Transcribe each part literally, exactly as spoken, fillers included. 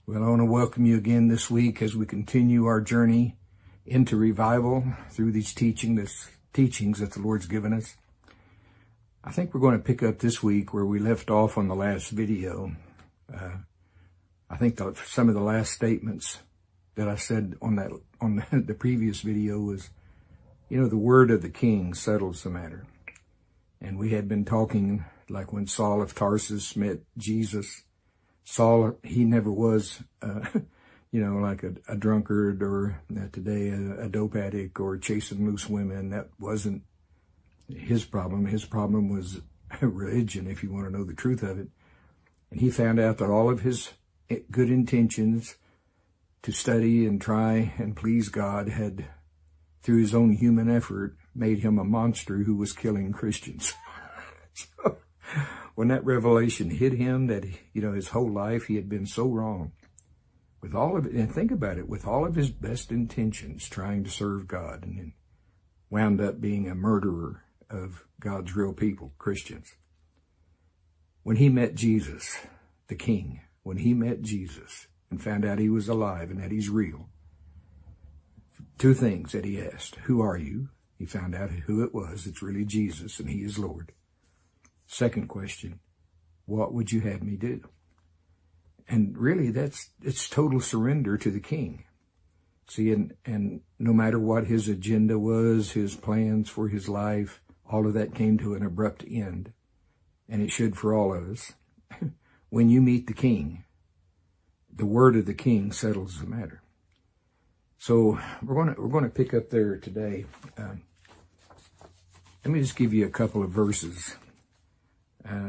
Well, I want to welcome you again this week as we continue our journey into revival through these teaching, this teachings that the Lord's given us. I think we're going to pick up this week where we left off on the last video. Uh, I think the, some of the last statements that I said on that on the, the previous video was, you know, the word of the king settles the matter. And we had been talking like when Saul of Tarsus met Jesus. Saul, he never was, uh, you know, like a, a drunkard or uh, today a, a dope addict or chasing loose women. That wasn't his problem. His problem was religion, if you want to know the truth of it. And he found out that all of his good intentions to study and try and please God had, through his own human effort, made him a monster who was killing Christians. So, when that revelation hit him that, you know, his whole life he had been so wrong with all of it, and think about it, with all of his best intentions trying to serve God, and then wound up being a murderer of God's real people, Christians. When he met Jesus, the King, when he met Jesus and found out he was alive and that he's real, two things that he asked. Who are you? He found out who it was. It's really Jesus, and he is Lord. Second question, what would you have me do? And really, that's, it's total surrender to the King. See, and, and no matter what his agenda was, his plans for his life, all of that came to an abrupt end. And it should for all of us. When you meet the King, the word of the King settles the matter. So we're going to, we're going to pick up there today. Uh, let me just give you a couple of verses. Uh,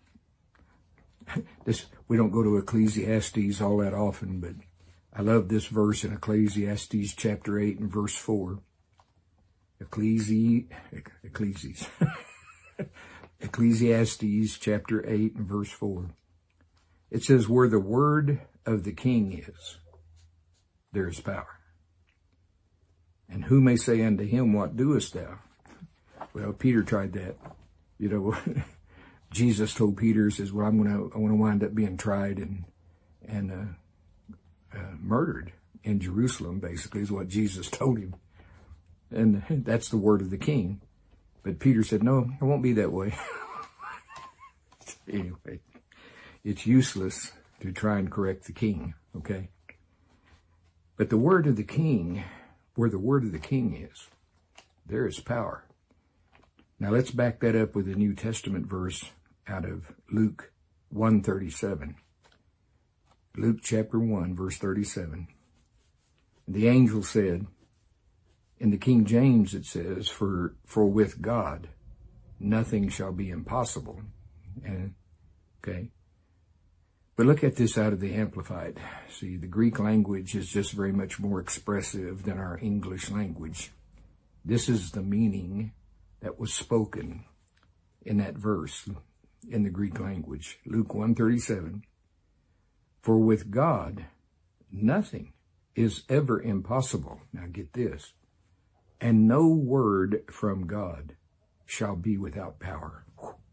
this, we don't go to Ecclesiastes all that often, but I love this verse in Ecclesiastes chapter eight and verse four. Ecclesi, Ecclesiastes, Ecclesiastes chapter eight and verse four. It says, where the word of the King is, there is power. And who may say unto him, what doest thou? Well, Peter tried that, you know. Jesus told Peter, says, well, I'm going to, I want to wind up being tried and, and, uh, uh, murdered in Jerusalem, basically, is what Jesus told him. And that's the word of the King. But Peter said, no, it won't be that way. Anyway, it's useless to try and correct the King, okay? But the word of the King, where the word of the King is, there is power. Now let's back that up with a New Testament verse out of Luke one thirty-seven. Luke chapter one, verse thirty-seven. The angel said, in the King James it says, for, for with God nothing shall be impossible. And, okay. But look at this out of the Amplified. See, the Greek language is just very much more expressive than our English language. This is the meaning that was spoken in that verse in the Greek language. Luke one thirty-seven. For with God, nothing is ever impossible. Now get this. And no word from God shall be without power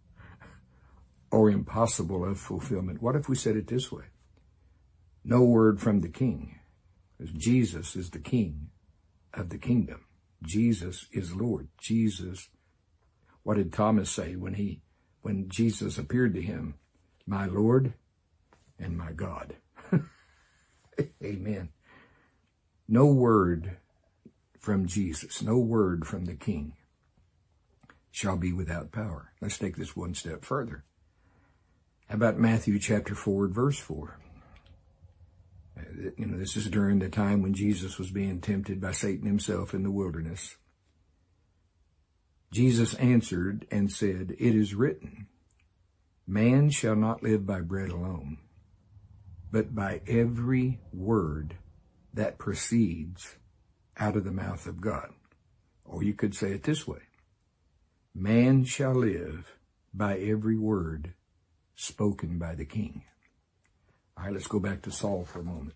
or impossible of fulfillment. What if we said it this way? No word from the King, because Jesus is the King of the kingdom. Jesus is Lord. Jesus, what did Thomas say when he, when Jesus appeared to him? My Lord and my God. Amen. No word from Jesus, no word from the King shall be without power. Let's take this one step further. How about Matthew chapter four, verse four? You know, this is during the time when Jesus was being tempted by Satan himself in the wilderness. Jesus answered and said, it is written, man shall not live by bread alone, but by every word that proceeds out of the mouth of God. Or you could say it this way, man shall live by every word spoken by the King. All right, let's go back to Saul for a moment.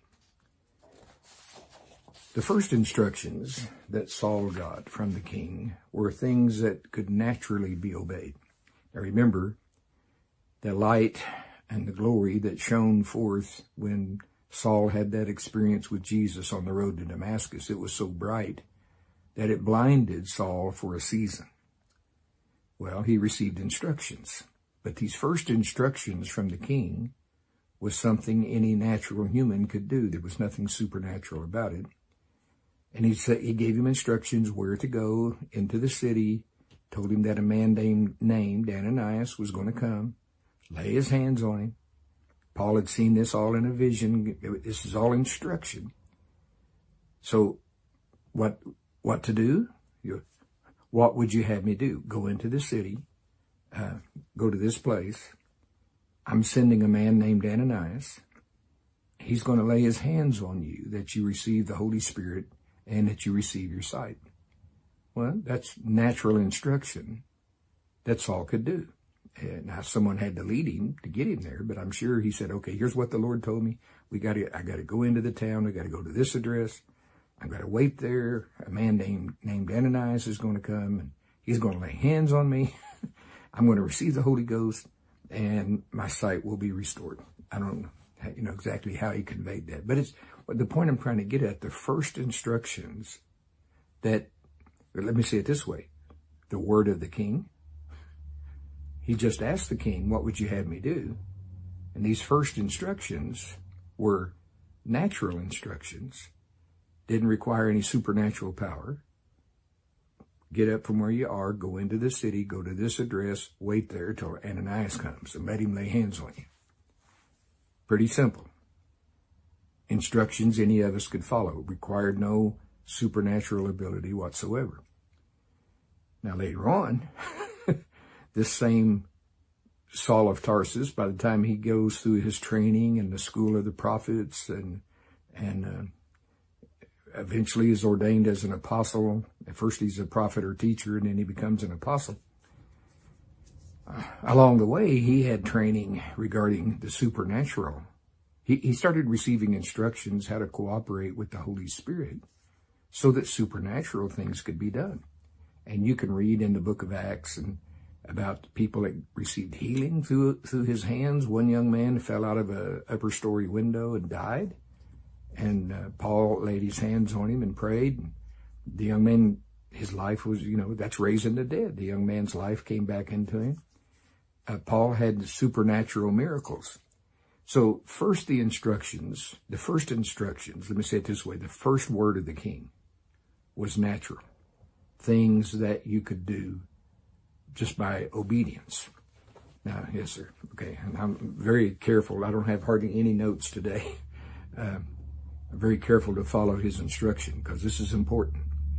The first instructions that Saul got from the king were things that could naturally be obeyed. Now remember, the light and the glory that shone forth when Saul had that experience with Jesus on the road to Damascus. It was so bright that it blinded Saul for a season. Well, he received instructions, but these first instructions from the king was something any natural human could do. There was nothing supernatural about it. And he said, he gave him instructions where to go into the city, told him that a man named, named Ananias was going to come, lay his hands on him. Paul had seen this all in a vision. This is all instruction. So what, what to do? You, what would you have me do? Go into the city, uh, go to this place. I'm sending a man named Ananias. He's going to lay his hands on you that you receive the Holy Spirit and that you receive your sight. Well, that's natural instruction that Saul could do. And now someone had to lead him to get him there, but I'm sure he said, okay, here's what the Lord told me. We got to, I got to go into the town. I got to go to this address. I've got to wait there. A man named, named Ananias is going to come and he's going to lay hands on me. I'm going to receive the Holy Ghost and my sight will be restored. I don't know, you know, exactly how he conveyed that, but it's the point I'm trying to get at. The first instructions that, let me say it this way, the word of the king. He just asked the king, what would you have me do? And these first instructions were natural instructions, didn't require any supernatural power. Get up from where you are, go into the city, go to this address, wait there till Ananias comes and let him lay hands on you. Pretty simple. Instructions any of us could follow, required no supernatural ability whatsoever. Now later on, this same Saul of Tarsus, by the time he goes through his training in the school of the prophets and and uh, eventually is ordained as an apostle. At first he's a prophet or teacher, and then he becomes an apostle. Uh, along the way, he had training regarding the supernatural. He, he started receiving instructions how to cooperate with the Holy Spirit so that supernatural things could be done. And you can read in the book of Acts and about people that received healing through through his hands. One young man fell out of a upper story window and died. And uh, Paul laid his hands on him and prayed. The young man, his life was, you know, that's raising the dead. The young man's life came back into him. Uh, Paul had supernatural miracles. So first the instructions, the first instructions, let me say it this way, the first word of the king was natural. Things that you could do just by obedience. Now, yes, sir. Okay. And I'm very careful. I don't have hardly any notes today. Uh, I'm very careful to follow his instruction because this is important.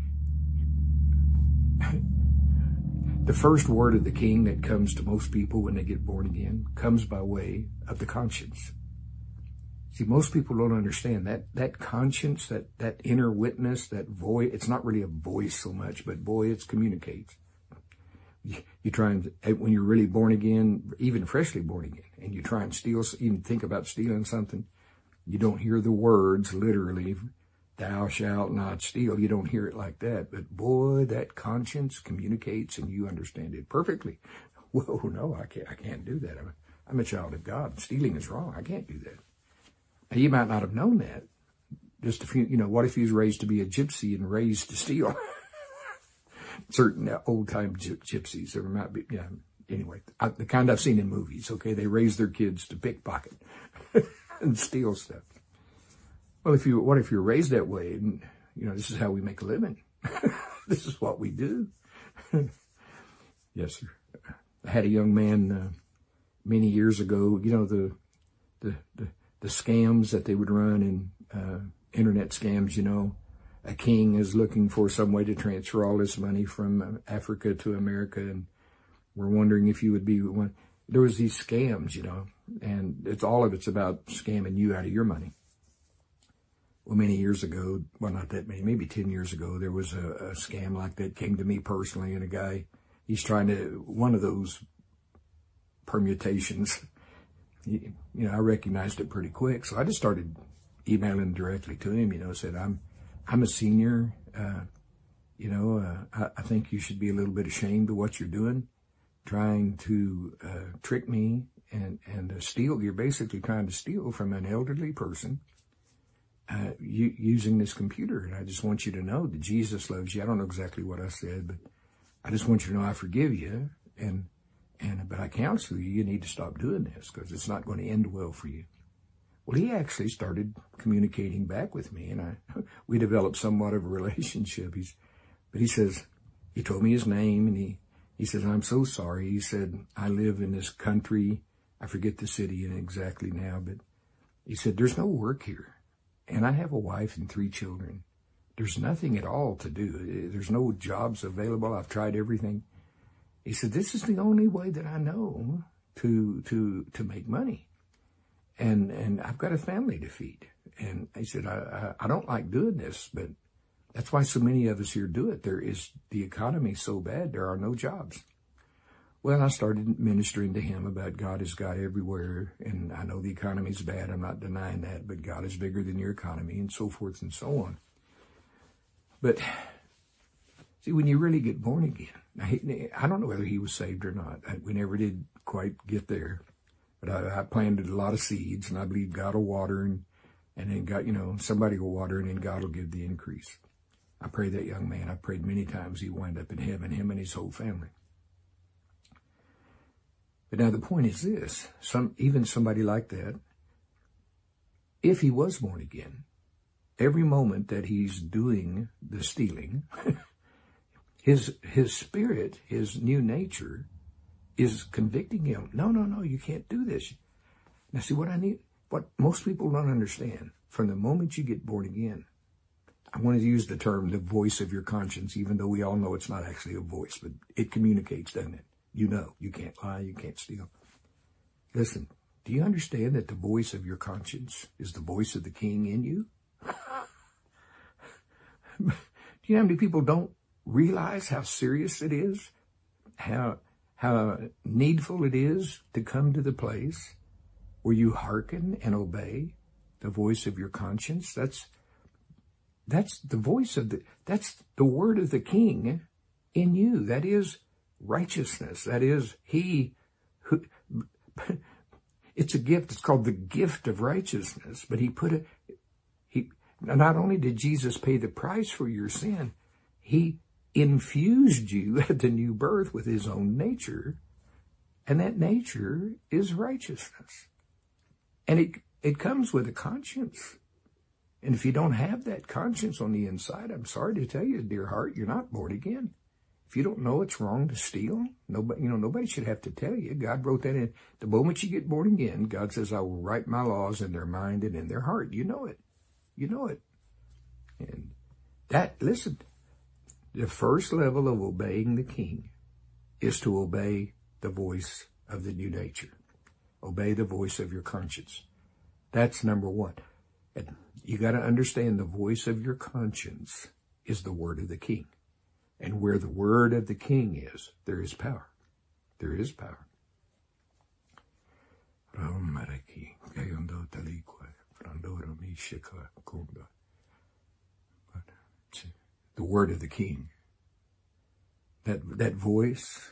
The first word of the king that comes to most people when they get born again comes by way of the conscience. See, most people don't understand that, that conscience, that, that inner witness, that voice, it's not really a voice so much, but boy, it communicates. You, you try and, when you're really born again, even freshly born again, and you try and steal, even think about stealing something, you don't hear the words literally, thou shalt not steal. You don't hear it like that. But boy, that conscience communicates and you understand it perfectly. Whoa, no, I can't, I can't do that. I'm a, I'm a child of God. Stealing is wrong. I can't do that. Now, you might not have known that. Just a few, you know, what if he was raised to be a gypsy and raised to steal? Certain old-time gypsies, there might be, yeah, anyway, I, the kind I've seen in movies, okay? They raise their kids to pickpocket and steal stuff. Well, if you, what if you're raised that way and, you know, this is how we make a living. This is what we do. Yes, sir. I had a young man uh, many years ago, you know, the, the, the, the scams that they would run in uh, internet scams, you know. A king is looking for some way to transfer all this money from Africa to America, and we're wondering if you would be one. There was these scams, you know, and it's all of it's about scamming you out of your money. Well, many years ago, well, not that many, maybe ten years ago, there was a, a scam like that came to me personally, and a guy, he's trying to, one of those permutations, you, you know, I recognized it pretty quick, so I just started emailing directly to him, you know, said, I'm, I'm a senior, uh, you know, uh, I, I think you should be a little bit ashamed of what you're doing, trying to uh, trick me and, and uh, steal. You're basically trying to steal from an elderly person uh, you, using this computer. And I just want you to know that Jesus loves you. I don't know exactly what I said, but I just want you to know I forgive you. And, and, but I counsel you, you need to stop doing this because it's not going to end well for you. Well, he actually started communicating back with me, and I, we developed somewhat of a relationship. He's, but he says, he told me his name, and he, he says, I'm so sorry. He said, I live in this country. I forget the city exactly now, but he said, there's no work here. And I have a wife and three children. There's nothing at all to do. There's no jobs available. I've tried everything. He said, this is the only way that I know to, to, to make money. And, and I've got a family to feed. And he said, I, I, I don't like doing this, but that's why so many of us here do it. There is, the economy so bad, there are no jobs. Well, I started ministering to him about God is God everywhere. And I know the economy's bad. I'm not denying that, but God is bigger than your economy and so forth and so on. But see, when you really get born again, I don't know whether he was saved or not. We never did quite get there. But I, I planted a lot of seeds, and I believe God will water, and, and then God, you know, somebody will water, and then God will give the increase. I prayed that young man. I prayed many times he wind up in heaven, him and his whole family. But now the point is this, some, even somebody like that, if he was born again, every moment that he's doing the stealing, his, his spirit, his new nature is convicting him. No, no, no, you can't do this. Now see what I need, what most people don't understand, from the moment you get born again, I want to use the term, the voice of your conscience, even though we all know it's not actually a voice, but it communicates, doesn't it? You know, you can't lie, you can't steal. Listen, do you understand that the voice of your conscience is the voice of the King in you? Do you know how many people don't realize how serious it is? How, how needful it is to come to the place where you hearken and obey the voice of your conscience? That's, that's the voice of the, that's the word of the King in you. That is righteousness. That is he who, it's a gift. It's called the gift of righteousness. But he put it, he, not only did Jesus pay the price for your sin, he infused you at the new birth with his own nature. And that nature is righteousness. And it, it comes with a conscience. And if you don't have that conscience on the inside, I'm sorry to tell you, dear heart, you're not born again. If you don't know it's wrong to steal, nobody, you know, nobody should have to tell you. God wrote that in. The moment you get born again, God says, I will write my laws in their mind and in their heart. You know it. You know it. And that, listen, the first level of obeying the King is to obey the voice of the new nature. Obey the voice of your conscience. That's number one. And you got to understand the voice of your conscience is the word of the King. And where the word of the King is, there is power. There is power. The word of the King. That, that voice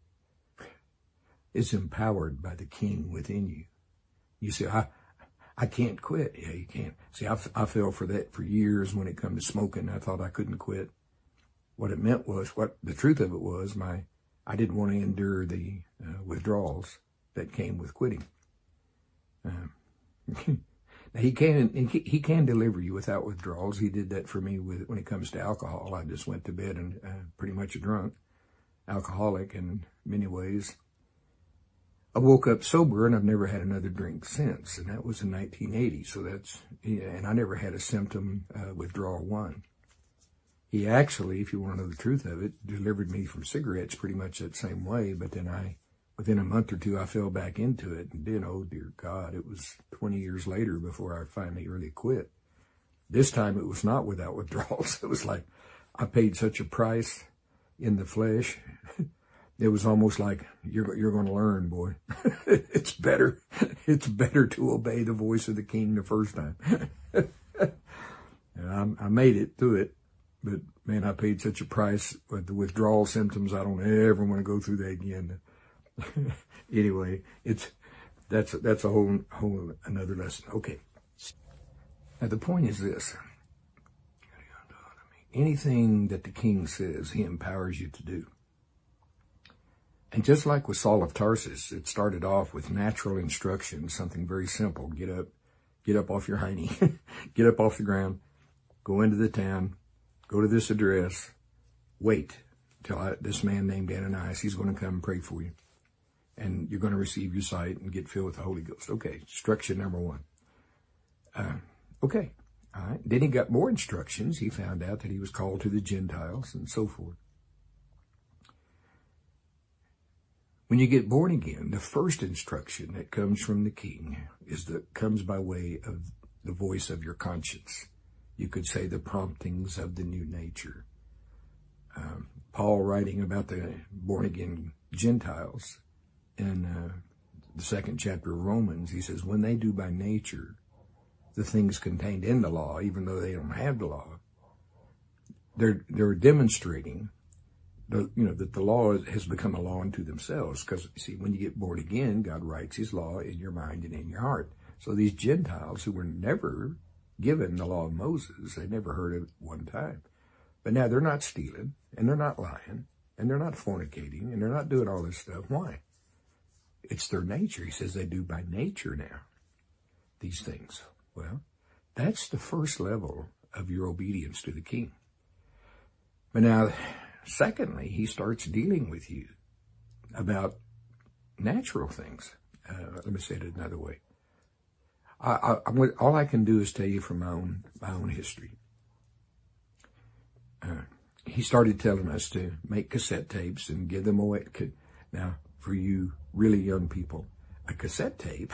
is empowered by the King within you. You say, I, I can't quit. Yeah, you can't. See, I, I fell for that for years when it come to smoking. I thought I couldn't quit. What it meant was, what the truth of it was, my, I didn't want to endure the uh, withdrawals that came with quitting. Um, now he can, he can deliver you without withdrawals. He did that for me with, when it comes to alcohol. I just went to bed and uh, pretty much a drunk, alcoholic in many ways. I woke up sober and I've never had another drink since. And that was in nineteen eighty. So that's, yeah, and I never had a symptom, uh, withdrawal one. He actually, if you want to know the truth of it, delivered me from cigarettes pretty much that same way. But then I, within a month or two, I fell back into it. And then, oh, dear God, it was twenty years later before I finally really quit. This time it was not without withdrawals. It was like I paid such a price in the flesh. It was almost like, you're, you're going to learn, boy. It's better. It's better to obey the voice of the King the first time. And I, I made it through it. But, man, I paid such a price with the withdrawal symptoms. I don't ever want to go through that again. Anyway, it's, that's, that's a whole, whole, another lesson. Okay. Now, the point is this. Anything that the king says, he empowers you to do. And just like with Saul of Tarsus, it started off with natural instruction, something very simple. Get up, get up off your hiney, get up off the ground, go into the town, go to this address, wait till I, this man named Ananias, he's going to come and pray for you. And you're going to receive your sight and get filled with the Holy Ghost. Okay, instruction number one. Uh, okay, all right. Then he got more instructions. He found out that he was called to the Gentiles and so forth. When you get born again, the first instruction that comes from the king is that comes by way of the voice of your conscience. You could say the promptings of the new nature. Um, Paul, writing about the born-again Gentiles in uh, the second chapter of Romans, he says, when they do by nature the things contained in the law, even though they don't have the law, they're they're demonstrating The, you know, that the law has become a law unto themselves. Because, see, when you get born again, God writes his law in your mind and in your heart. So these Gentiles who were never given the law of Moses, they never heard of it one time. But now they're not stealing, and they're not lying, and they're not fornicating, and they're not doing all this stuff. Why? It's their nature. He says they do by nature now, these things. Well, that's the first level of your obedience to the king. But now, secondly, he starts dealing with you about natural things. Uh, let me say it another way. I, I, I'm, all I can do is tell you from my own my own history. Uh, he started telling us to make cassette tapes and give them away. Now, for you really young people, a cassette tape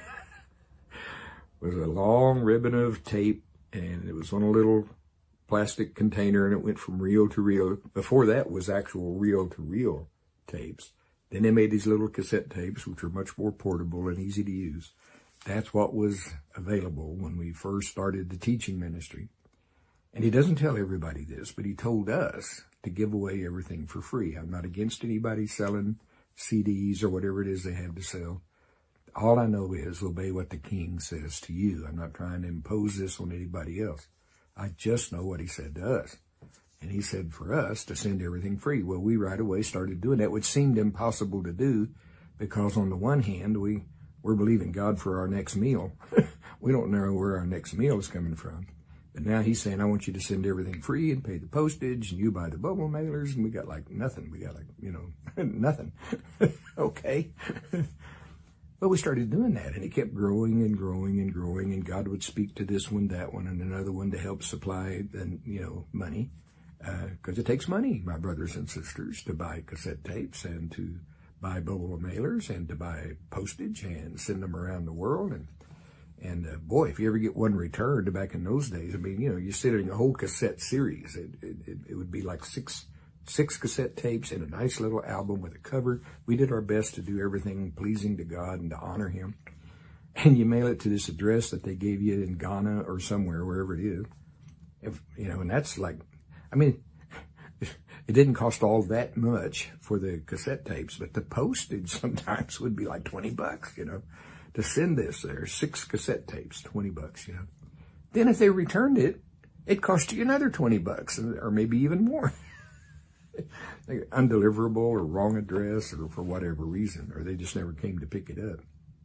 was a long ribbon of tape, and it was on a little plastic container, and it went from reel to reel. Before that was actual reel to reel tapes. Then they made these little cassette tapes, which were much more portable and easy to use. That's what was available when we first started the teaching ministry. And he doesn't tell everybody this, but he told us to give away everything for free. I'm not against anybody selling C Ds or whatever it is they have to sell. All I know is obey what the king says to you. I'm not trying to impose this on anybody else. I just know what he said to us. And he said for us to send everything free. Well, we right away started doing that, which seemed impossible to do because on the one hand, we, we're believing God for our next meal. We don't know where our next meal is coming from. But now he's saying, I want you to send everything free and pay the postage and you buy the bubble mailers. And we got like nothing. We got like, you know, nothing. Okay. But we started doing that, and it kept growing and growing and growing, and God would speak to this one, that one, and another one to help supply, the, you know, money. Because uh, it takes money, my brothers and sisters, to buy cassette tapes and to buy bubble mailers and to buy postage and send them around the world. And, and uh, boy, if you ever get one returned back in those days, I mean, you know, you're sitting a whole cassette series. It, it, it would be like six Six cassette tapes in a nice little album with a cover. We did our best to do everything pleasing to God and to honor him. And you mail it to this address that they gave you in Ghana or somewhere, wherever it is. If, you know, and that's like, I mean, it didn't cost all that much for the cassette tapes, but the postage sometimes would be like twenty bucks, you know, to send this there. Six cassette tapes, twenty bucks, you know. Then if they returned it, it cost you another twenty bucks or maybe even more. Undeliverable or wrong address or for whatever reason, or they just never came to pick it up.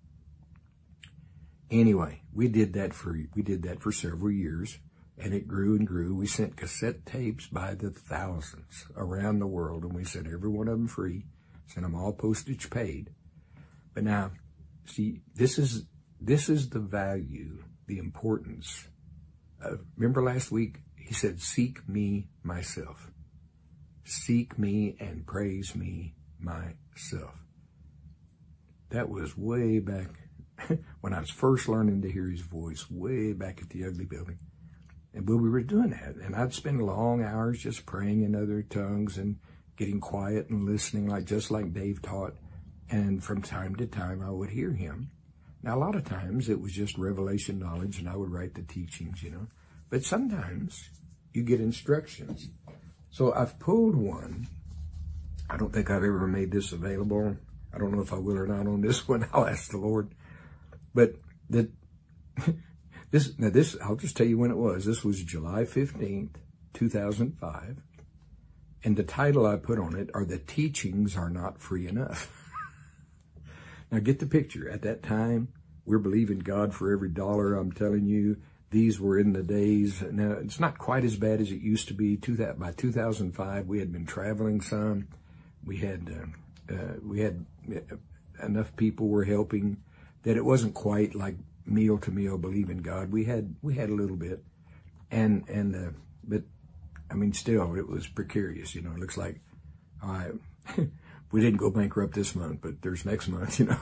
Anyway, we did that for we did that for several years, and it grew and grew. We sent cassette tapes by the thousands around the world, and we sent every one of them free, sent them all postage paid. But now, see, this is this is the value, the importance of. Remember last week he said, "Seek me myself." Seek me and praise me myself. That was way back when I was first learning to hear his voice, way back at the Ugly Building. And but we were doing that. And I'd spend long hours just praying in other tongues and getting quiet and listening, like just like Dave taught. And from time to time, I would hear him. Now, a lot of times it was just revelation knowledge, and I would write the teachings, you know. But sometimes you get instructions. So I've pulled one. I don't think I've ever made this available. I don't know if I will or not on this one. I'll ask the Lord. But the This, now this, I'll just tell you when it was. This was July fifteenth, two thousand five. And the title I put on it are "The Teachings Are Not Free Enough." Now get the picture. At that time, we're believing God for every dollar. I'm telling you, these were in the days. Now, it's not quite as bad as it used to be. By two thousand five, we had been traveling some. We had, uh, uh, we had enough people were helping that it wasn't quite like meal to meal believe in God. We had, we had a little bit. And, and, uh, but I mean, still, it was precarious. You know, it looks like, all right, we didn't go bankrupt this month, but there's next month, you know.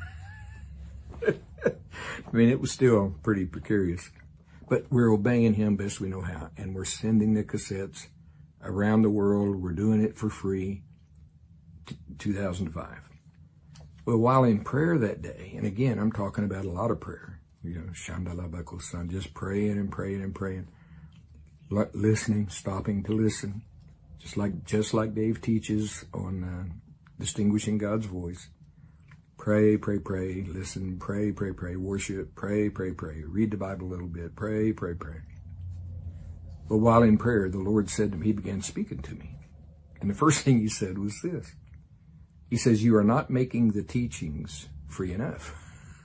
I mean, it was still pretty precarious. But we're obeying him best we know how. And we're sending the cassettes around the world. We're doing it for free. T- two thousand five. Well, while in prayer that day, and again, I'm talking about a lot of prayer. You know, Shandalabako-san, just praying and praying and praying. L- listening, stopping to listen. Just like, just like Dave teaches on uh, distinguishing God's voice. Pray, pray, pray, listen, pray, pray, pray, worship, pray, pray, pray, read the Bible a little bit, pray, pray, pray. But while in prayer, the Lord said to me, he began speaking to me. And the first thing he said was this. He says, you are not making the teachings free enough.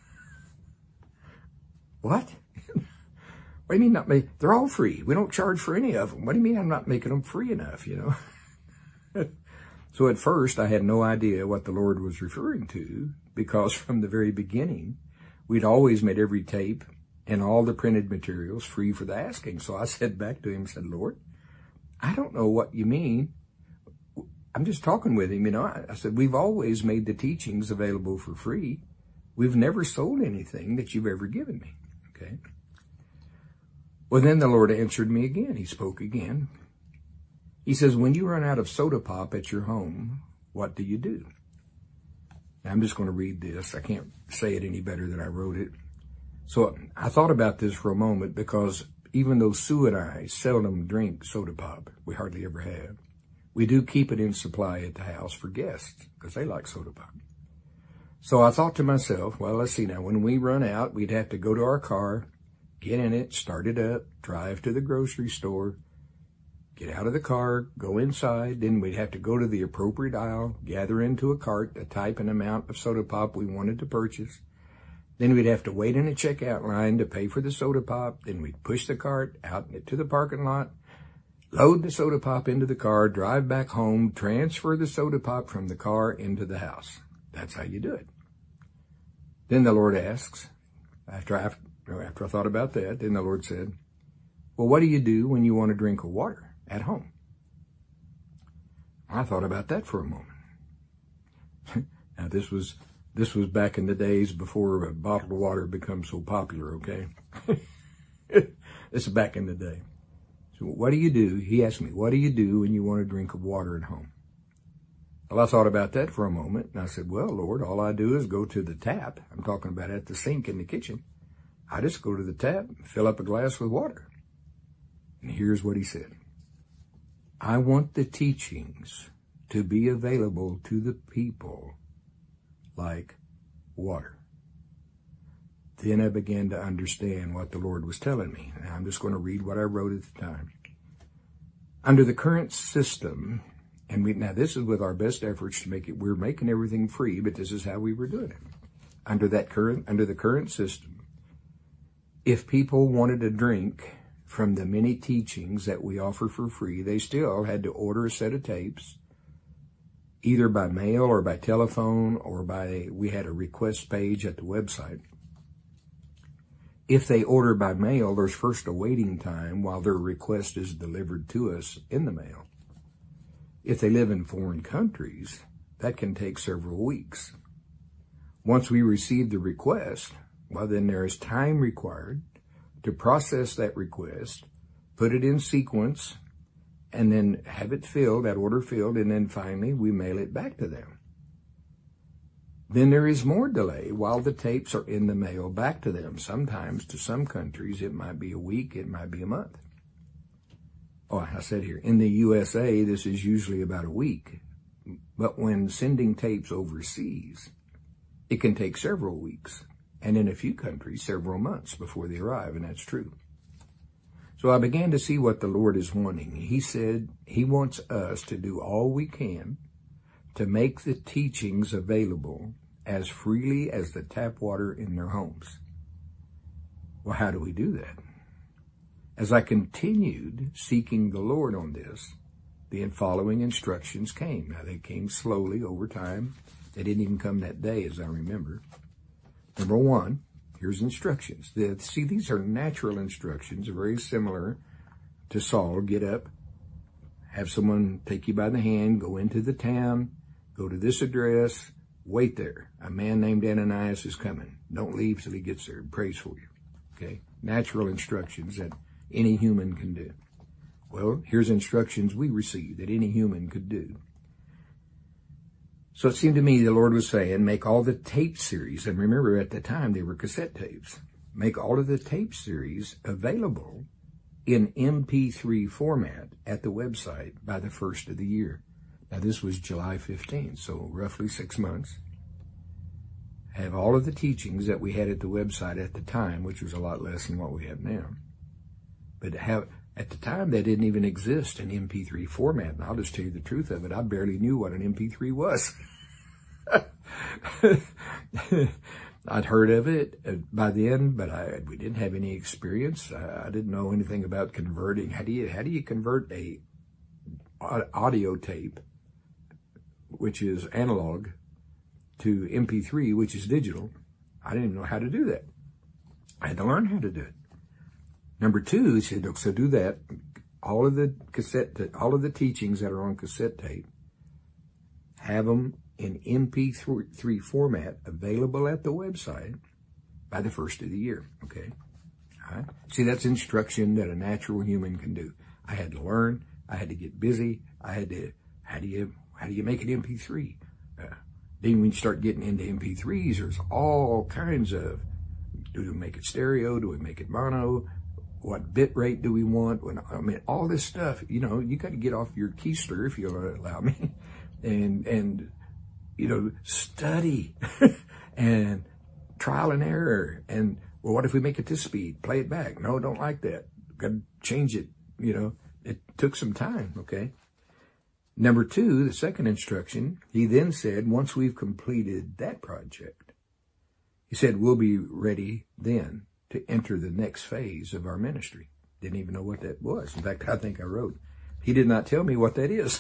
What? What do you mean not make? They're all free. We don't charge for any of them. What do you mean I'm not making them free enough, you know? So at first, I had no idea what the Lord was referring to, because from the very beginning, we'd always made every tape and all the printed materials free for the asking. So I said back to him, said, Lord, I don't know what you mean. I'm just talking with him, you know. I, I said, we've always made the teachings available for free. We've never sold anything that you've ever given me, okay? Well, then the Lord answered me again. He spoke again. He says, when you run out of soda pop at your home, what do you do? Now, I'm just going to read this. I can't say it any better than I wrote it. So I thought about this for a moment, because even though Sue and I seldom drink soda pop, we hardly ever have, we do keep it in supply at the house for guests because they like soda pop. So I thought to myself, well, let's see now, when we run out, we'd have to go to our car, get in it, start it up, drive to the grocery store, get out of the car, go inside, then we'd have to go to the appropriate aisle, gather into a cart the type and amount of soda pop we wanted to purchase. Then we'd have to wait in a checkout line to pay for the soda pop. Then we'd push the cart out to the parking lot, load the soda pop into the car, drive back home, transfer the soda pop from the car into the house. That's how you do it. Then the Lord asks, after I, after I thought about that, then the Lord said, well, what do you do when you want a drink of water at home? I thought about that for a moment. Now this was this was back in the days before bottled water became so popular, okay? This is back in the day. So what do you do? He asked me, what do you do when you want a drink of water at home? Well, I thought about that for a moment, and I said, well, Lord, all I do is go to the tap. I'm talking about at the sink in the kitchen. I just go to the tap, fill up a glass with water. And here's what he said. I want the teachings to be available to the people like water. Then I began to understand what the Lord was telling me. Now I'm just going to read what I wrote at the time. Under the current system, and we, now this is with our best efforts to make it, we're making everything free, but this is how we were doing it. Under that current, under the current system, if people wanted a drink from the many teachings that we offer for free, they still had to order a set of tapes, either by mail or by telephone or by, we had a request page at the website. If they order by mail, there's first a waiting time while their request is delivered to us in the mail. If they live in foreign countries, that can take several weeks. Once we receive the request, well, then there is time required to process that request, put it in sequence, and then have it filled, that order filled, and then finally we mail it back to them. Then there is more delay while the tapes are in the mail back to them. Sometimes to some countries it might be a week, it might be a month. Oh, I said here, in the U S A, this is usually about a week. But when sending tapes overseas, it can take several weeks. and in a few countries, several months before they arrive, and that's true. So I began to see what the Lord is wanting. He said he wants us to do all we can to make the teachings available as freely as the tap water in their homes. Well, how do we do that? As I continued seeking the Lord on this, the following instructions came. Now, they came slowly over time. They didn't even come that day, as I remember. Number one, here's instructions. The, see, these are natural instructions, very similar to Saul. Get up, have someone take you by the hand, go into the town, go to this address, wait there. A man named Ananias is coming. Don't leave till he gets there and prays for you. Okay? Natural instructions that any human can do. Well, here's instructions we received that any human could do. So it seemed to me the Lord was saying, make all the tape series, and remember at the time they were cassette tapes, make all of the tape series available in M P three format at the website by the first of the year. Now this was July fifteenth, so roughly six months. Have all of the teachings that we had at the website at the time, which was a lot less than what we have now. But have, at the time, they didn't even exist in M P three format. And I'll just tell you the truth of it. I barely knew what an M P three was. I'd heard of it by then, but I, we didn't have any experience. I, I didn't know anything about converting. How do you, how do you convert a audio tape, which is analog, to M P three, which is digital? I didn't know how to do that. I had to learn how to do it. Number two, he said, so do that. All of the cassette, all of the teachings that are on cassette tape, have them in M P three format available at the website by the first of the year. Okay. All right. See, that's instruction that a natural human can do. I had to learn. I had to get busy. I had to, how do you, how do you make an M P three? Uh, then when you start getting into M P threes, there's all kinds of, do we make it stereo? Do we make it mono? What bit rate do we want? When, I mean, all this stuff, you know, you got to get off your keister, if you'll allow me, and, and, you know, study and trial and error. And, well, what if we make it this speed? Play it back. No, don't like that. Got to change it. You know, it took some time. Okay. Number two, the second instruction, he then said, once we've completed that project, he said, we'll be ready then to enter the next phase of our ministry. Didn't even know what that was. In fact, I think I wrote, he did not tell me what that is.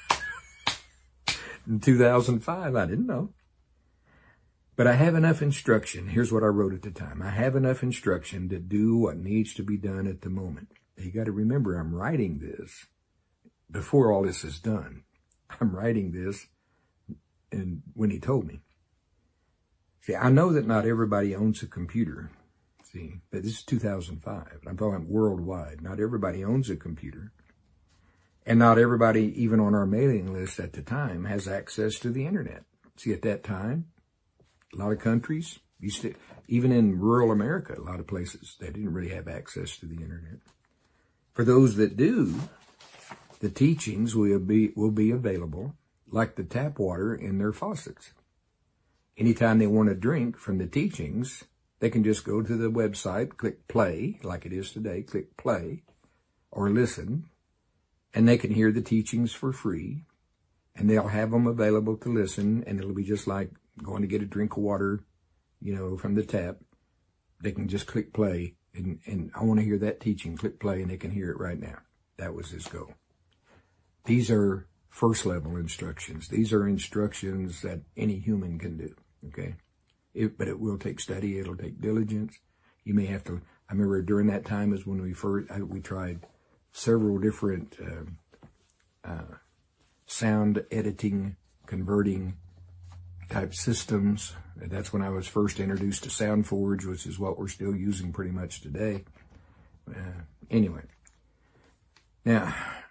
In two thousand five, I didn't know. But I have enough instruction. Here's what I wrote at the time. I have enough instruction to do what needs to be done at the moment. You got to remember, I'm writing this before all this is done. I'm writing this and when he told me. See, I know that not everybody owns a computer. See, but this is two thousand five. I'm talking worldwide. Not everybody owns a computer. And not everybody, even on our mailing list at the time, has access to the internet. See, at that time, a lot of countries, used to, even in rural America, a lot of places, they didn't really have access to the internet. For those that do, the teachings will be, will be available like the tap water in their faucets. Anytime they want to drink from the teachings, they can just go to the website, click play, like it is today, click play, or listen, and they can hear the teachings for free, and they'll have them available to listen, and it'll be just like going to get a drink of water, you know, from the tap. They can just click play, and, and I want to hear that teaching, click play, and they can hear it right now. That was his goal. These are first level instructions. These are instructions that any human can do, okay? It, but it will take study. It'll take diligence. You may have to, I remember during that time is when we first, I, we tried several different uh, uh, sound editing, converting type systems. That's when I was first introduced to SoundForge, which is what we're still using pretty much today. Uh, anyway, now,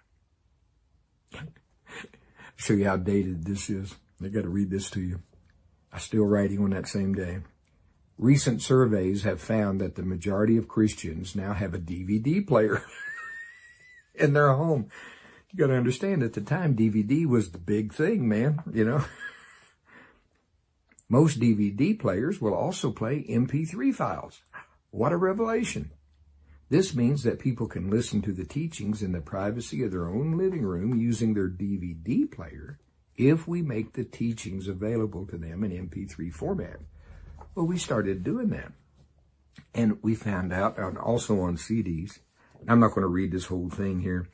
show you how dated this is. I got to read this to you. I'm still writing on that same day. Recent surveys have found that the majority of Christians now have a D V D player in their home. You got to understand, at the time, D V D was the big thing, man, you know. Most D V D players will also play M P three files. What a revelation. This means that people can listen to the teachings in the privacy of their own living room using their D V D player if we make the teachings available to them in M P three format. Well, we started doing that. And we found out, and also on C Ds, I'm not going to read this whole thing here,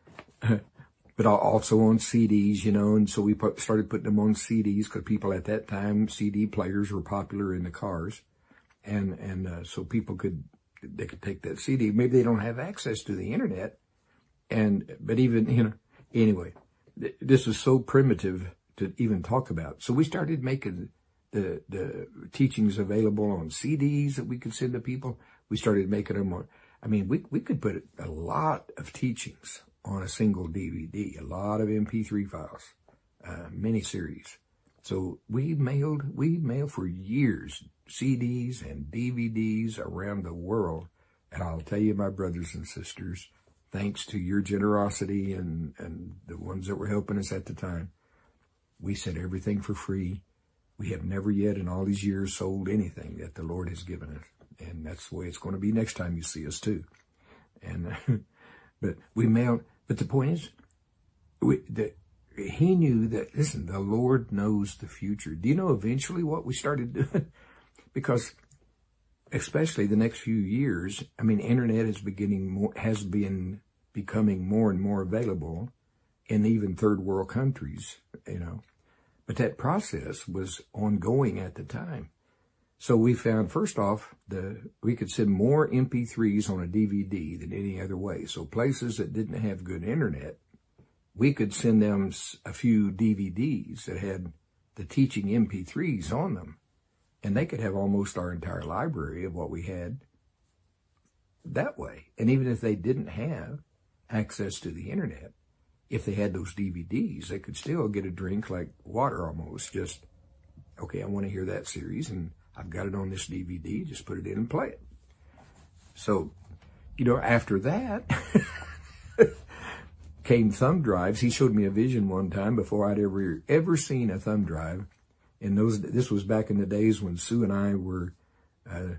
but also on C Ds, you know, and so we put, started putting them on C Ds because people at that time, C D players were popular in the cars. And, and, uh, so people could, they could take that C D. Maybe they don't have access to the internet. And, but even, you know, anyway, th- this was so primitive to even talk about. So we started making the, the teachings available on C Ds that we could send to people. We started making them on, I mean, we, we could put a lot of teachings on a single D V D, a lot of M P three files, uh, mini-series. So we mailed, we mailed for years, C Ds and D V Ds around the world. And I'll tell you, my brothers and sisters, thanks to your generosity and, and the ones that were helping us at the time, we sent everything for free. We have never yet in all these years sold anything that the Lord has given us. And that's the way it's going to be next time you see us too. And, uh, but we mailed, but the point is, we, the, he knew that, listen, the Lord knows the future. Do you know eventually what we started doing? Because especially the next few years, I mean, internet is beginning more, has been becoming more and more available in even third world countries, you know, but that process was ongoing at the time. So we found, first off, the we could send more M P threes on a D V D than any other way. So places that didn't have good internet, we could send them a few D V Ds that had the teaching M P threes on them. And they could have almost our entire library of what we had that way. And even if they didn't have access to the internet, if they had those D V Ds, they could still get a drink like water almost. Just, okay, I want to hear that series, and I've got it on this D V D, just put it in and play it. So, you know, after that came thumb drives. He showed me a vision one time before I'd ever, ever seen a thumb drive. And those, this was back in the days when Sue and I were, uh,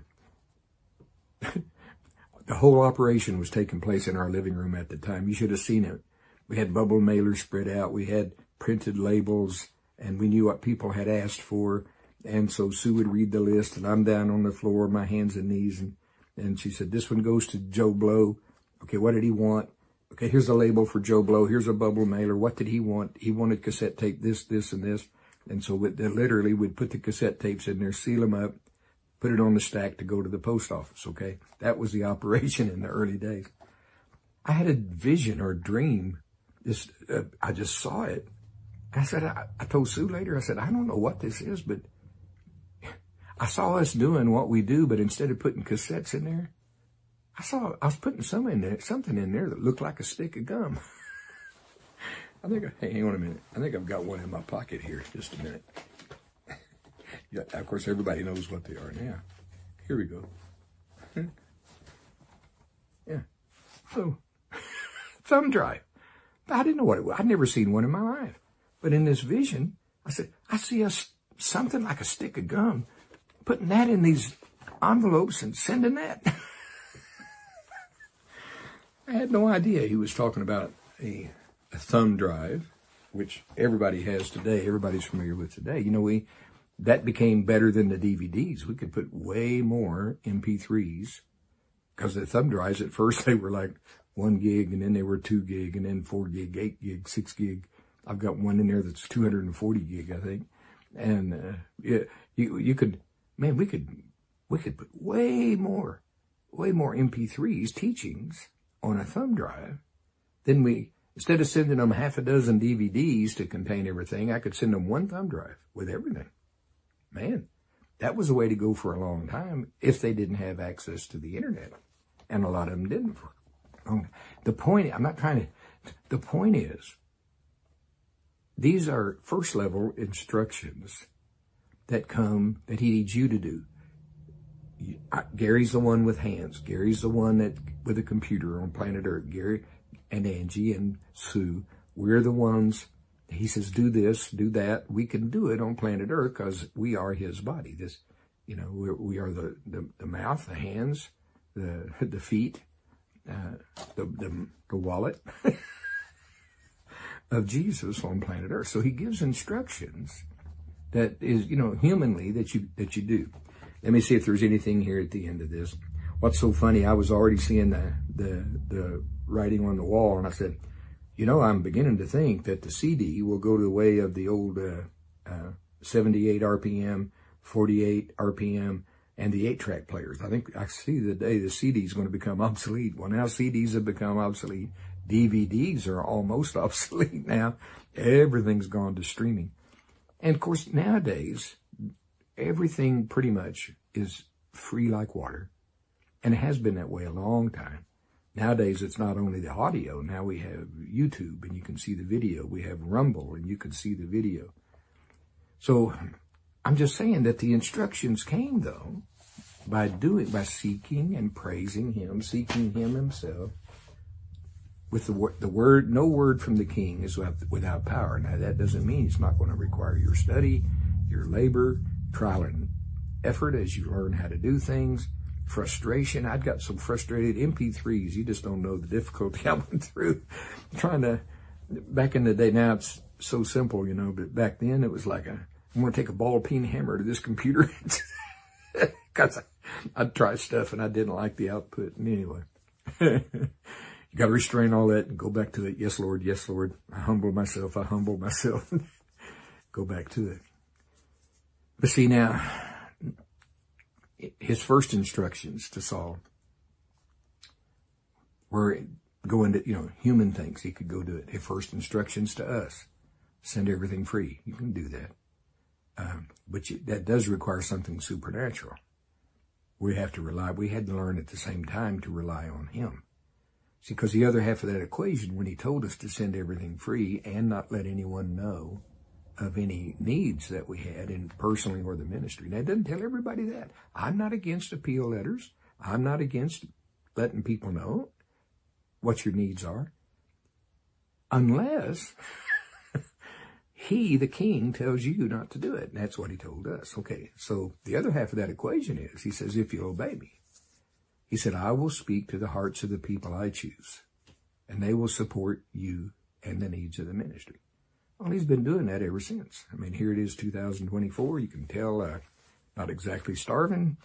the whole operation was taking place in our living room at the time. You should have seen it. We had bubble mailers spread out. We had printed labels, and we knew what people had asked for. And so Sue would read the list, and I'm down on the floor, my hands and knees. And, and she said, this one goes to Joe Blow. Okay, what did he want? Okay, here's a label for Joe Blow. Here's a bubble mailer. What did he want? He wanted cassette tape, this, this, and this. And so we, literally we'd put the cassette tapes in there, seal them up, put it on the stack to go to the post office, okay? That was the operation in the early days. I had a vision or a dream. This, uh, I just saw it. I said, I, I told Sue later, I said, I don't know what this is, but I saw us doing what we do, but instead of putting cassettes in there, I saw, I was putting some in there, something in there that looked like a stick of gum. I think, hey, hang on a minute. I think I've got one in my pocket here. Just a minute. Yeah, of course, everybody knows what they are now. Here we go. Yeah. So, thumb drive. I didn't know what it was. I'd never seen one in my life. But in this vision, I said, I see a, something like a stick of gum, putting that in these envelopes and sending that. I had no idea he was talking about a, a thumb drive, which everybody has today. Everybody's familiar with today. You know, we that became better than the D V Ds. We could put way more M P threes because the thumb drives at first they were like one gig, and then they were two gig, and then four gig, eight gig, six gig. I've got one in there that's two hundred forty gig, I think. And uh, yeah, you you could, man, we could we could put way more, way more M P threes teachings on a thumb drive. Then we, instead of sending them half a dozen D V Ds to contain everything, I could send them one thumb drive with everything. Man, that was the way to go for a long time if they didn't have access to the internet. And a lot of them didn't. For a long time. The point, I'm not trying to, the point is, these are first level instructions that come, that he needs you to do. Gary's the one with hands. Gary's the one that with a computer on planet Earth. Gary and Angie and Sue, we're the ones he says, do this, do that. We can do it on planet Earth because we are his body. This, you know, we're, we are the, the, the mouth, the hands, the, the feet, uh, the, the, the wallet of Jesus on planet Earth. So he gives instructions that is, you know, humanly that you, that you do. Let me see if there's anything here at the end of this. What's so funny, I was already seeing the, the, the writing on the wall, and I said, you know, I'm beginning to think that the C D will go the way of the old uh, uh, seventy-eight R P M, forty-eight R P M, and the eight-track players. I think I see the day the C D is going to become obsolete. Well, now C Ds have become obsolete. D V Ds are almost obsolete now. Everything's gone to streaming. And, of course, nowadays, everything pretty much is free like water. And it has been that way a long time. Nowadays, it's not only the audio. Now we have YouTube, and you can see the video. We have Rumble, and you can see the video. So I'm just saying that the instructions came, though, by doing, by seeking and praising him, seeking him himself. With the, the word, no word from the king is without power. Now, that doesn't mean it's not going to require your study, your labor, trial and effort as you learn how to do things. Frustration. I'd got some frustrated M P threes. You just don't know the difficulty I went through trying to, back in the day, now it's so simple, you know, but back then it was like a, I'm going to take a ball peen hammer to this computer. Because I'd try stuff and I didn't like the output. And anyway, you got to restrain all that and go back to it. Yes, Lord. Yes, Lord. I humble myself. I humble myself. Go back to it. But see now, his first instructions to Saul were go into, you know, human things. He could go do it. His first instructions to us, send everything free. You can do that. Um, but you, that does require something supernatural. We have to rely, we had to learn at the same time to rely on him. See, because the other half of that equation, when he told us to send everything free and not let anyone know of any needs that we had in personally or the ministry. Now, it doesn't tell everybody that. I'm not against appeal letters. I'm not against letting people know what your needs are. Unless he, the king, tells you not to do it. And that's what he told us. Okay, so the other half of that equation is, he says, if you'll obey me. He said, I will speak to the hearts of the people I choose, and they will support you and the needs of the ministry. Well, he's been doing that ever since. I mean, here it is, two thousand twenty-four. You can tell, uh, not exactly starving.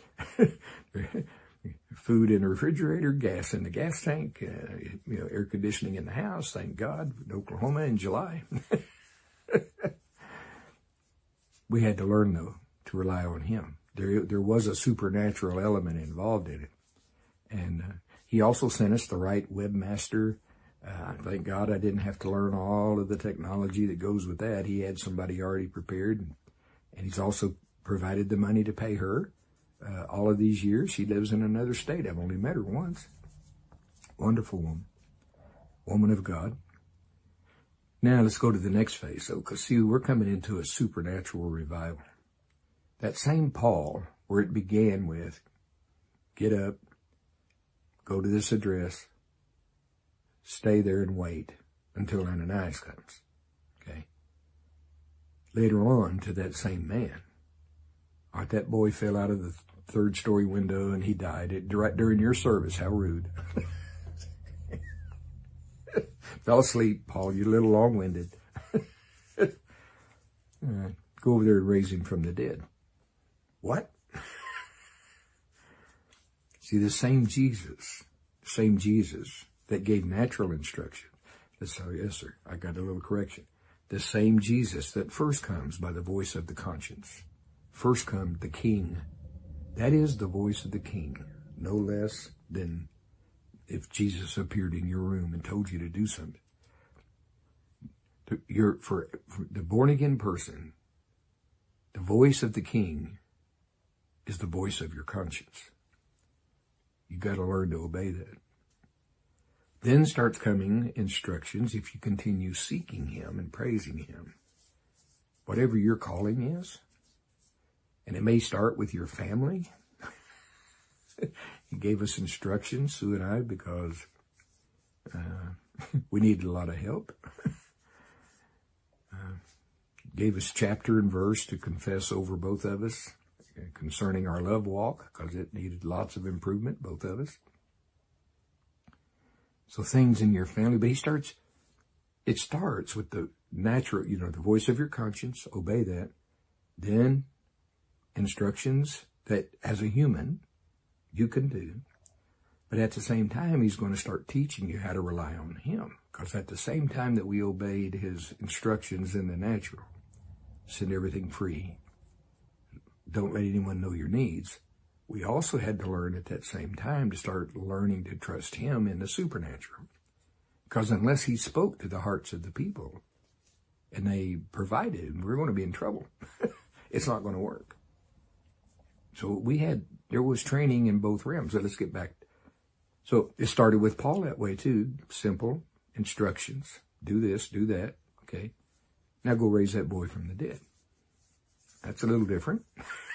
Food in the refrigerator, gas in the gas tank, uh, you know, air conditioning in the house. Thank God, in Oklahoma in July. We had to learn, though, to rely on him. There, there was a supernatural element involved in it. And uh, he also sent us the right webmaster. Uh, thank God I didn't have to learn all of the technology that goes with that. He had somebody already prepared. And he's also provided the money to pay her. Uh, all of these years, she lives in another state. I've only met her once. Wonderful woman. Woman of God. Now let's go to the next phase. So, because see, we're coming into a supernatural revival. That same Paul, where it began with, get up, go to this address, stay there and wait until Ananias comes. Okay. Later on to that same man. All right, that boy fell out of the third story window and he died it, right during your service. How rude. Fell asleep, Paul. You're a little long-winded. All right, go over there and raise him from the dead. What? See, the same Jesus, the same Jesus that gave natural instruction. That's how, yes, sir, I got a little correction. The same Jesus that first comes by the voice of the conscience. First comes the king. That is the voice of the king, no less than if Jesus appeared in your room and told you to do something. You're, for, for the born-again person, the voice of the king is the voice of your conscience. You got to learn to obey that. Then starts coming instructions if you continue seeking him and praising him. Whatever your calling is, and it may start with your family. He gave us instructions, Sue and I, because uh, we needed a lot of help. uh, gave us chapter and verse to confess over both of us concerning our love walk, because it needed lots of improvement, both of us. So things in your family, but he starts, it starts with the natural, you know, the voice of your conscience, obey that. Then instructions that as a human you can do. But at the same time, he's going to start teaching you how to rely on him. Because at the same time that we obeyed his instructions in the natural, send everything free, don't let anyone know your needs, we also had to learn at that same time to start learning to trust him in the supernatural. Because unless he spoke to the hearts of the people and they provided, we're going to be in trouble. It's not going to work. So we had, there was training in both realms. So let's get back. So it started with Paul that way too. Simple instructions. Do this, do that. Okay. Now go raise that boy from the dead. That's a little different.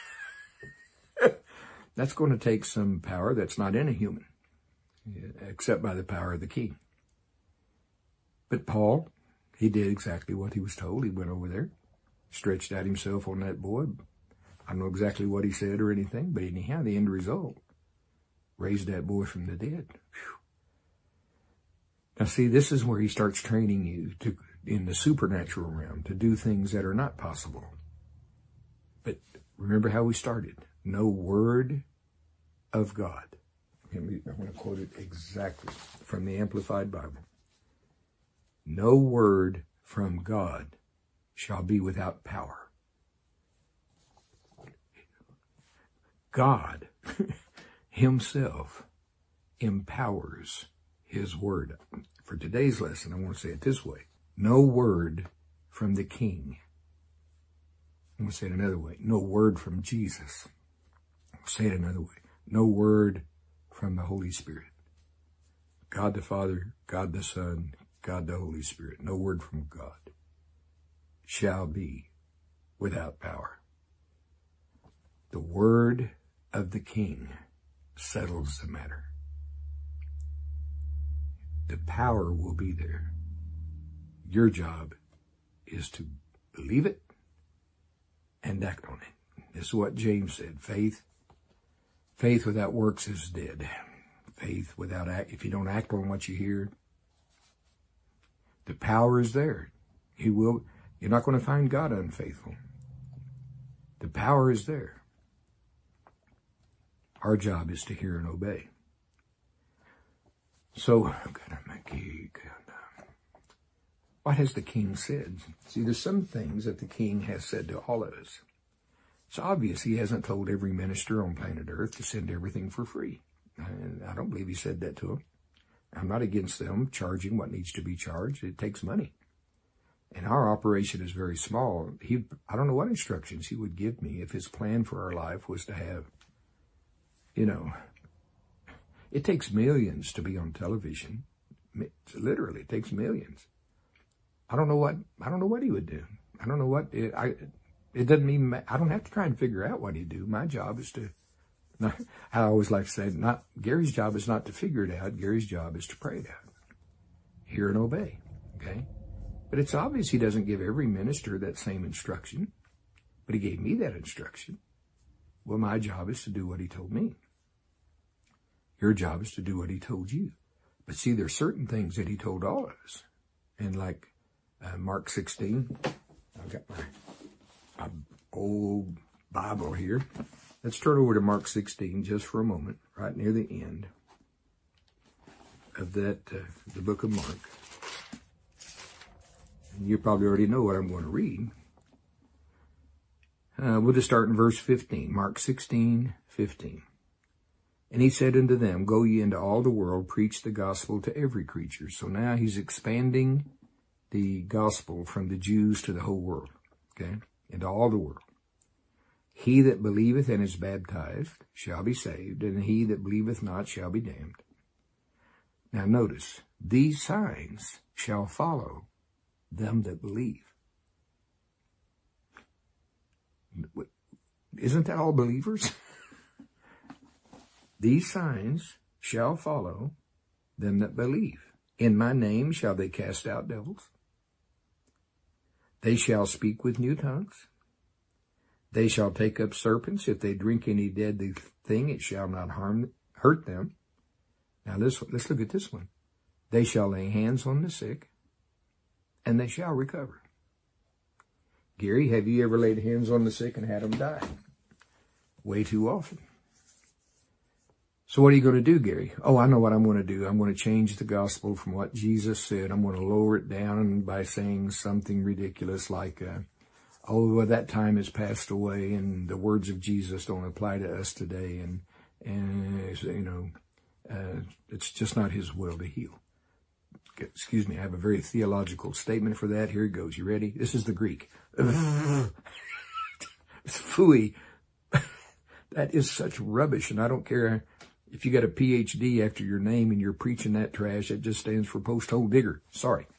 That's going to take some power that's not in a human, except by the power of the King. But Paul, he did exactly what he was told. He went over there, stretched out himself on that boy. I don't know exactly what he said or anything, but anyhow, the end result, raised that boy from the dead. Whew. Now see, this is where he starts training you to, in the supernatural realm, to do things that are not possible. But remember how we started. No word of God. I'm going to quote it exactly from the Amplified Bible. No word from God shall be without power. God himself empowers his word. For today's lesson, I want to say it this way. No word from the King. I'm going to say it another way. No word from Jesus. I'll say it another way. No word from the Holy Spirit. God the Father, God the Son, God the Holy Spirit. No word from God shall be without power. The word of the King settles the matter. The power will be there. Your job is to believe it and act on it. This is what James said. Faith, faith without works is dead. Faith without act, if you don't act on what you hear, the power is there. He will, you're not going to find God unfaithful. The power is there. Our job is to hear and obey. So, what has the King said? See, there's some things that the King has said to all of us. It's obvious he hasn't told every minister on planet Earth to send everything for free. And I don't believe he said that to them. I'm not against them charging what needs to be charged. It takes money. And our operation is very small. He, I don't know what instructions he would give me if his plan for our life was to have, you know, it takes millions to be on television. Literally, it takes millions. I don't know what, I don't know what he would do. I don't know what, it, I, it doesn't even, I don't have to try and figure out what he'd do. My job is to, not, I always like to say, not, Gary's job is not to figure it out. Gary's job is to pray it out. Hear and obey. Okay? But it's obvious he doesn't give every minister that same instruction. But he gave me that instruction. Well, my job is to do what he told me. Your job is to do what he told you. But see, there's certain things that he told all of us. And like uh, Mark sixteen, I've got my, my old Bible here. Let's turn over to Mark sixteen just for a moment, right near the end of that, uh, the book of Mark. And you probably already know what I'm going to read. Uh, we'll just start in verse fifteen, Mark sixteen, fifteen. And he said unto them, go ye into all the world, preach the gospel to every creature. So now he's expanding the gospel from the Jews to the whole world, okay, into all the world. He that believeth and is baptized shall be saved, and he that believeth not shall be damned. Now notice, these signs shall follow them that believe. Isn't that all believers? These signs shall follow them that believe. In my name shall they cast out devils. They shall speak with new tongues. They shall take up serpents. If they drink any deadly thing, it shall not harm, hurt them. Now let's, let's look at this one. They shall lay hands on the sick, and they shall recover. Gary, have you ever laid hands on the sick and had them die? Way too often. So what are you going to do, Gary? Oh, I know what I'm going to do. I'm going to change the gospel from what Jesus said. I'm going to lower it down by saying something ridiculous like, uh, oh, well, that time has passed away and the words of Jesus don't apply to us today. And, and you know, uh, it's just not his will to heal. Excuse me, I have a very theological statement for that. Here it goes. You ready? This is the Greek. Phooey. That is such rubbish, and I don't care if you got a P H D after your name and you're preaching that trash. It just stands for post-hole digger. Sorry.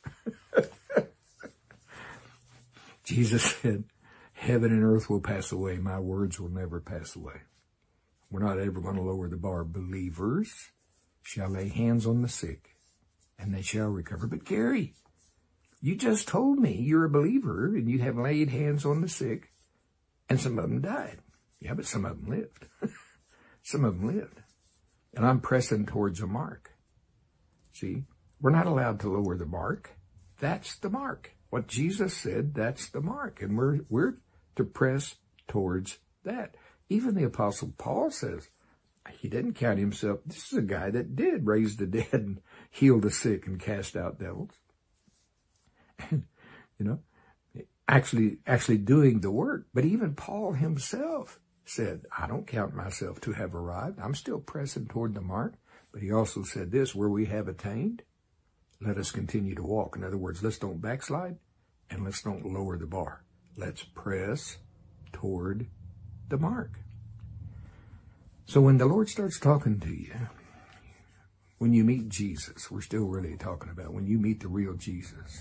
Jesus said, heaven and earth will pass away. My words will never pass away. We're not ever going to lower the bar. Believers shall lay hands on the sick, and they shall recover. But Gary, you just told me you're a believer and you have laid hands on the sick, and some of them died. Yeah, but some of them lived. Some of them lived. And I'm pressing towards a mark. See, we're not allowed to lower the mark. That's the mark. What Jesus said, that's the mark. And we're, we're to press towards that. Even the Apostle Paul says, he didn't count himself. This is a guy that did raise the dead and heal the sick and cast out devils. You know, actually, actually doing the work. But even Paul himself said, I don't count myself to have arrived. I'm still pressing toward the mark. But he also said this, where we have attained, let us continue to walk. In other words, let's don't backslide and let's don't lower the bar. Let's press toward the mark. So when the Lord starts talking to you, when you meet Jesus, we're still really talking about when you meet the real Jesus.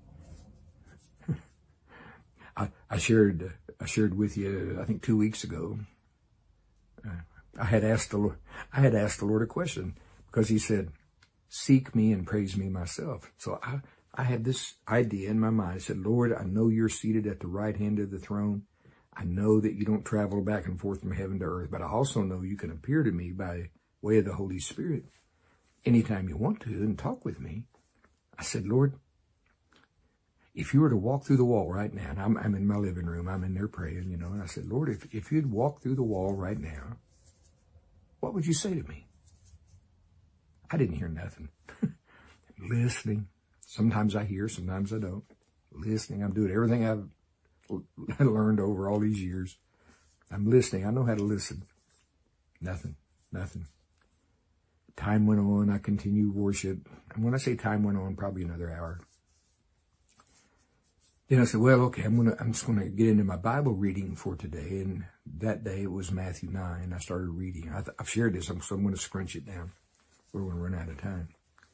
I, I shared, I shared with you, I think two weeks ago, uh, I had asked the Lord, I had asked the Lord a question because he said, seek me and praise me myself. So I, I had this idea in my mind. I said, Lord, I know you're seated at the right hand of the throne. I know that you don't travel back and forth from heaven to earth, but I also know you can appear to me by way of the Holy Spirit anytime you want to and talk with me. I said, Lord, if you were to walk through the wall right now, and I'm, I'm in my living room, I'm in there praying, you know, and I said, Lord, if, if you'd walk through the wall right now, what would you say to me? I didn't hear nothing. Listening. Sometimes I hear, sometimes I don't. Listening. I'm doing everything I've learned over all these years. I'm listening. I know how to listen. Nothing. Nothing. Time went on. I continued worship. And when I say time went on, probably another hour. Then I said, well, okay, I'm gonna, I'm just gonna get into my Bible reading for today. And that day it was Matthew nine. I started reading. I th- I've shared this, so I'm gonna scrunch it down. We're gonna run out of time.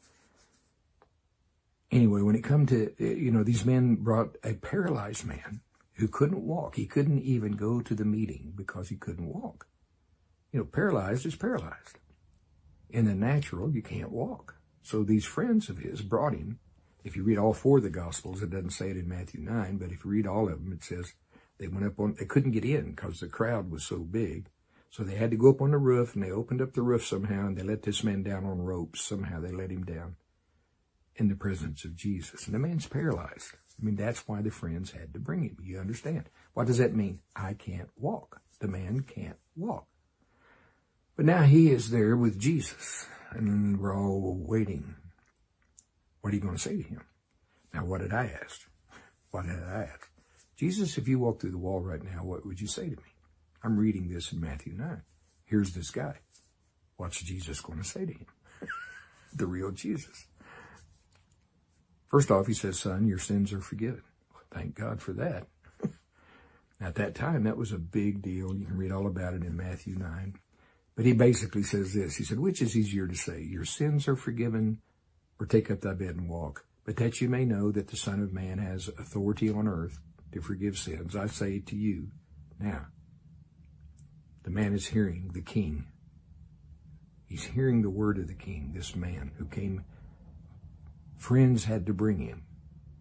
Anyway, when it come to, you know, these men brought a paralyzed man who couldn't walk. He couldn't even go to the meeting because he couldn't walk. You know, paralyzed is paralyzed. In the natural, you can't walk. So these friends of his brought him. If you read all four of the Gospels, it doesn't say it in Matthew nine, but if you read all of them, it says they went up on, they couldn't get in because the crowd was so big. So they had to go up on the roof, and they opened up the roof somehow, and they let this man down on ropes. Somehow they let him down in the presence of Jesus. And the man's paralyzed. I mean, that's why the friends had to bring him. You understand? What does that mean? I can't walk. The man can't walk. But now he is there with Jesus, and we're all waiting. What are you going to say to him? Now, what did I ask? What did I ask? Jesus, if you walk through the wall right now, what would you say to me? I'm reading this in Matthew nine. Here's this guy. What's Jesus going to say to him? The real Jesus. First off, he says, son, your sins are forgiven. Thank God for that. At that time, that was a big deal. You can read all about it in Matthew nine. But he basically says this. He said, which is easier to say, your sins are forgiven, or take up thy bed and walk? But that you may know that the Son of Man has authority on earth to forgive sins, I say to you now. The man is hearing the king. He's hearing the word of the king, this man who came. Friends had to bring him.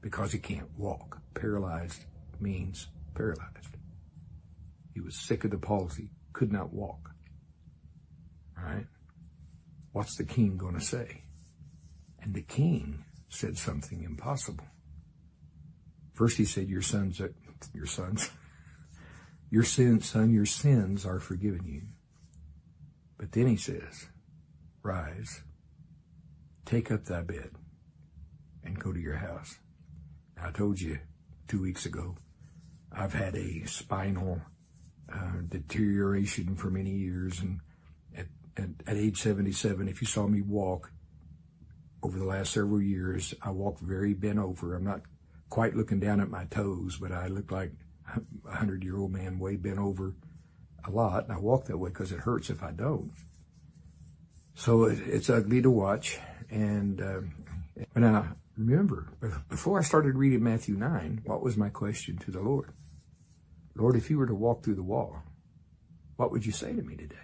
because he can't walk. Paralyzed means paralyzed. He was sick of the palsy, could not walk. All right? What's the king going to say? And the king said something impossible. First he said, your sons, are, your sons, your sins, son, your sins are forgiven you. But then he says, rise, take up thy bed, and go to your house. Now, I told you two weeks ago, I've had a spinal uh, deterioration for many years, and at, at, at age seventy-seven, if you saw me walk over the last several years, I walk very bent over. I'm not quite looking down at my toes, but I look like a hundred-year-old man way bent over a lot, and I walk that way because it hurts if I don't. So it, it's ugly to watch. And uh, when I remember, before I started reading Matthew nine, what was my question to the Lord? Lord, if you were to walk through the wall, what would you say to me today?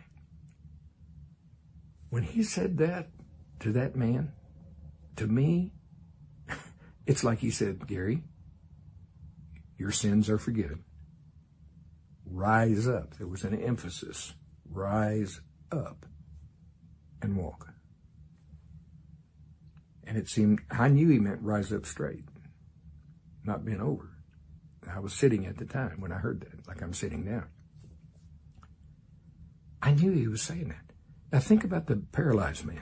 When he said that to that man, to me, it's like he said, Gary, your sins are forgiven. Rise up. There was an emphasis. Rise up and walk. And it seemed, I knew he meant rise up straight, not bent over. I was sitting at the time when I heard that, like I'm sitting now. I knew he was saying that. Now think about the paralyzed man.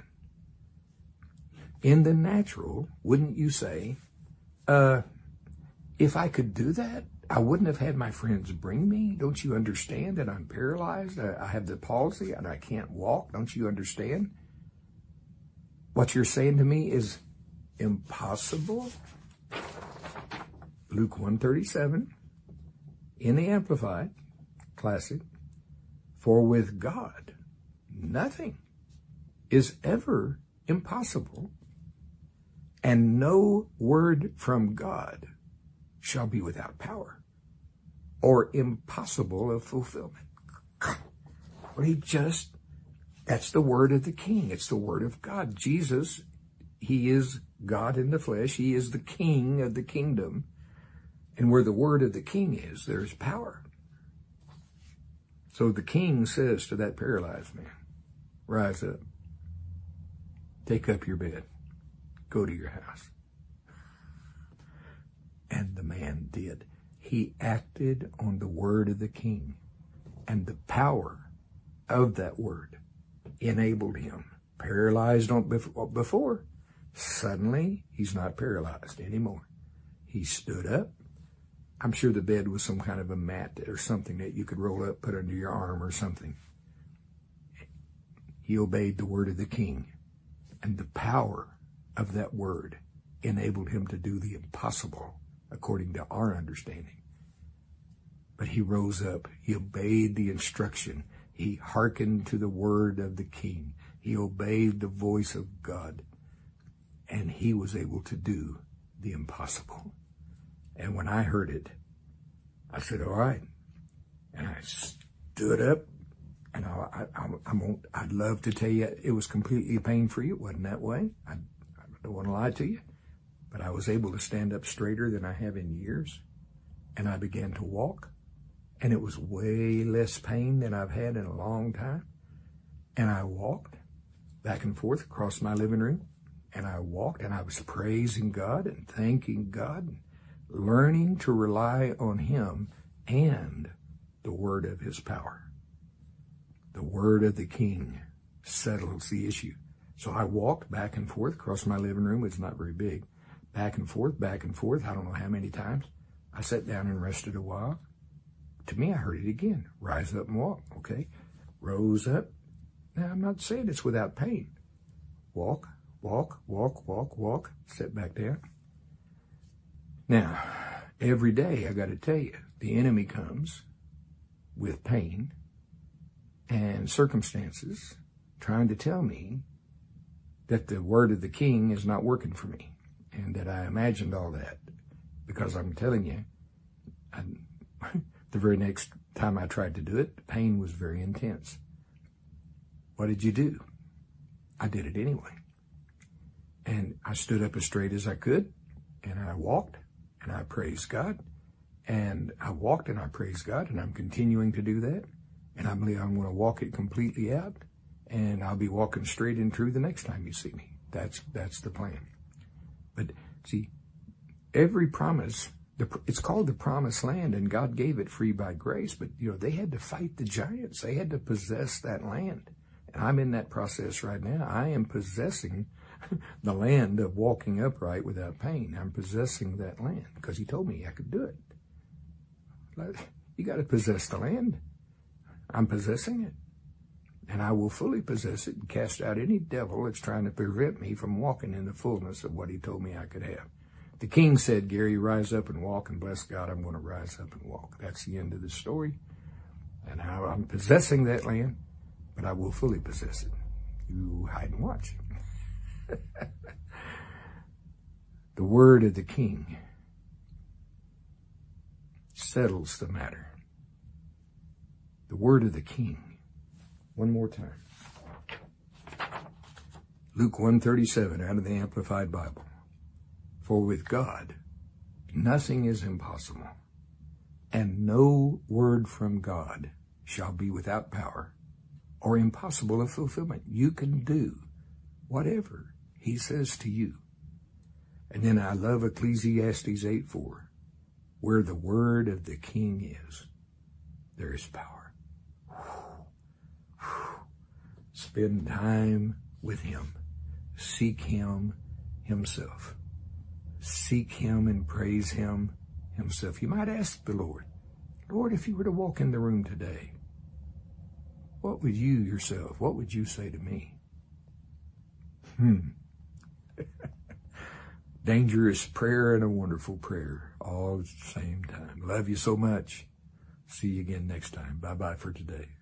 In the natural, wouldn't you say, uh, if I could do that, I wouldn't have had my friends bring me? Don't you understand that I'm paralyzed? I, I have the palsy and I can't walk. Don't you understand? What you're saying to me is impossible. Luke one thirty-seven, in the Amplified Classic, for with God, nothing is ever impossible, and no word from God shall be without power or impossible of fulfillment. Well, he just, that's the word of the King. It's the word of God. Jesus, he is God in the flesh. He is the King of the kingdom. And where the word of the King is, there's power. So the King says to that paralyzed man, rise up, take up your bed, go to your house. And the man did. He acted on the word of the King, and the power of that word enabled him. Paralyzed on before, suddenly he's not paralyzed anymore. He stood up. I'm sure the bed was some kind of a mat or something that you could roll up, put under your arm or something. He obeyed the word of the King, and the power of that word enabled him to do the impossible according to our understanding. But he rose up. He obeyed the instruction. He hearkened to the word of the King. He obeyed the voice of God, and he was able to do the impossible. And when I heard it, I said, all right. And I stood up, and I, I, I won't, I'd love to tell you it was completely pain-free. It wasn't that way. I, I don't want to lie to you. But I was able to stand up straighter than I have in years. And I began to walk. And it was way less pain than I've had in a long time. And I walked back and forth across my living room. And I walked, and I was praising God and thanking God, and learning to rely on him and the word of his power. The word of the King settles the issue. So I walked back and forth across my living room. It's not very big. Back and forth, back and forth. I don't know how many times. I sat down and rested a while. To me, I heard it again. Rise up and walk. Okay. Rose up. Now, I'm not saying it's without pain. Walk, walk, walk, walk, walk. Sit back down. Now, every day, I got to tell you, the enemy comes with pain and circumstances trying to tell me that the word of the King is not working for me, and that I imagined all that, because I'm telling you, I, the very next time I tried to do it, the pain was very intense. What did you do? I did it anyway. And I stood up as straight as I could, and I walked, and I praised God. And I walked and I praised God, and I'm continuing to do that. And I believe I'm going to walk it completely out, and I'll be walking straight and true the next time you see me. That's that's the plan. But see, every promise, the, it's called the promised land, and God gave it free by grace. But, you know, they had to fight the giants. They had to possess that land. And I'm in that process right now. I am possessing the land of walking upright without pain. I'm possessing that land because he told me I could do it. You got to possess the land. I'm possessing it. And I will fully possess it and cast out any devil that's trying to prevent me from walking in the fullness of what he told me I could have. The king said, Gary, rise up and walk, and bless God, I'm going to rise up and walk. That's the end of the story. And how I'm possessing that land, but I will fully possess it. You hide and watch. The word of the king settles the matter. The word of the king. One more time. Luke one thirty-seven out of the Amplified Bible. For with God, nothing is impossible, and no word from God shall be without power or impossible of fulfillment. You can do whatever he says to you. And then I love Ecclesiastes eight four. Where the word of the king is, there is power. Spend time with him. Seek him himself. Seek him and praise him himself. You might ask the Lord, Lord, if you were to walk in the room today, what would you yourself, what would you say to me? Hmm. Dangerous prayer and a wonderful prayer all at the same time. Love you so much. See you again next time. Bye-bye for today.